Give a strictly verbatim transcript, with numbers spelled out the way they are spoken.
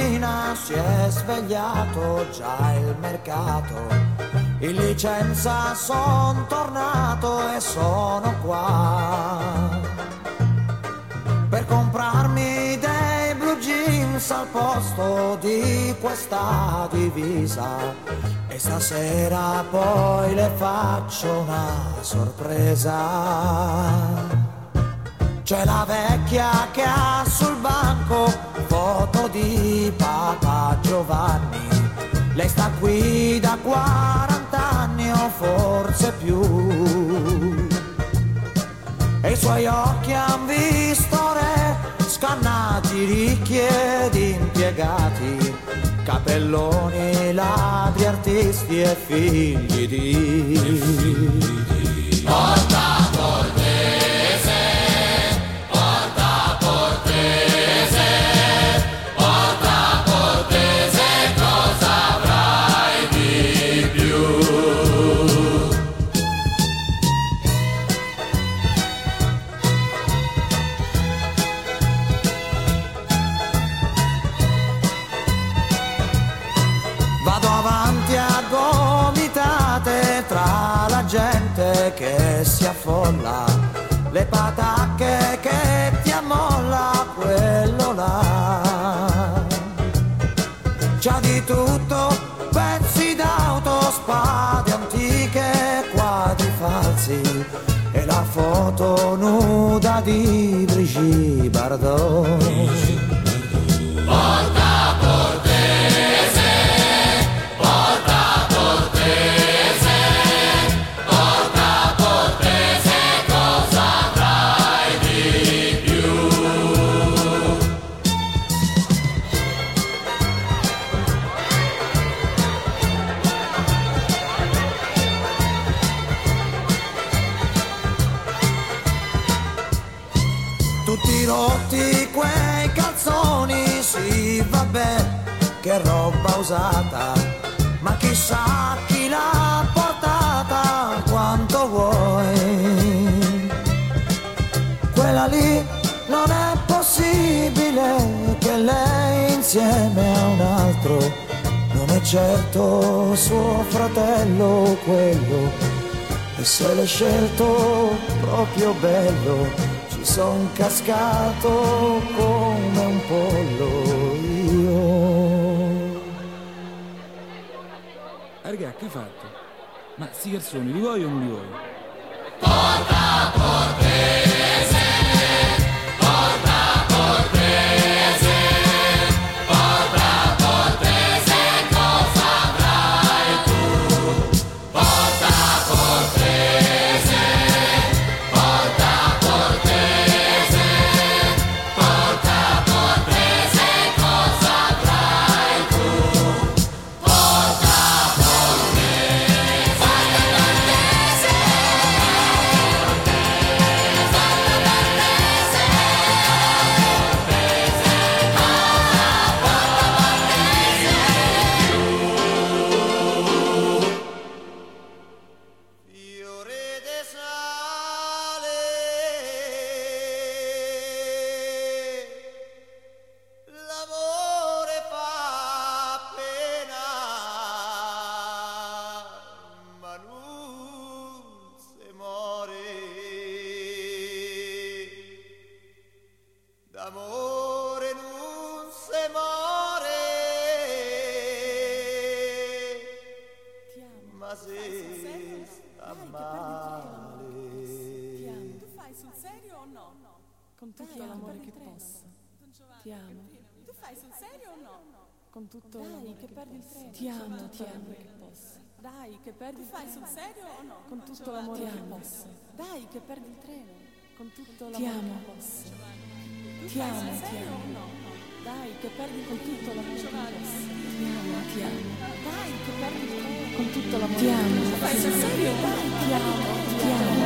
mattina si è svegliato già il mercato. In licenza son tornato e sono qua per comprarmi dei blue jeans al posto di questa divisa. E stasera poi le faccio una sorpresa. C'è la vecchia che ha sul banco foto di Papa Giovanni. Lei sta qui da quarant'anni o forse più. E i suoi occhi han visto re, scannati, ricchi ed impiegati, capelloni, ladri, artisti e figli di Porta Portese, Porta Portese, Porta Portese, cosa avrai di più? Vado avanti a gomitate tra la gente che si affolla, le patacche che ti ammolla quello là. C'ha di tutto, pezzi d'auto, spade antiche, quadri falsi e la foto nuda di Brigitte Bardot. Porta Portese, Porta Portese, Porta Portese, cosa avrai di più? Tutti rotti quei calzoni, sì vabbè, che roba usata, ma chissà chi l'ha portata, quanto vuoi. Quella lì non è possibile che lei insieme a un altro, non è certo suo fratello quello, e se l'è scelto proprio bello, ci son cascato come un pollo io. Raga, che hai fatto? Ma sti calzoni li vuoi o non li vuoi? Porta Portese, Porta Portese, Porta Portese, cosa avrai tu? Porta Portese, Porta Portese, Porta Portese, cosa avrai tu? Porta Portese, fiore de sale, l'amore fa pena, ma non se muore d'amore, non se muore, ma se sta male. Tu fai sul serio o no? Con tutto l'amore che posso. Ti amo. Tu fai sul serio o no? Con tutto Dai, l'amore che perdi il treno. Ti amo, ti amo che posso. Dai, che perdi il treno. Tu fai sul serio o no? Con tutto l'amore che posso. Dai, che perdi il treno. Con tutto Ti l'amore amo. che posso. Tu Ti fai amo, sul ti serio amo. o no? Dai, che perdi Con tutto l'amore che posso. Ti amo, ti amo. Dai, che perdi il treno. Con tutto l'amore Ti che amo. posso. Fai sul serio? Dai, Ti amo, ti amo.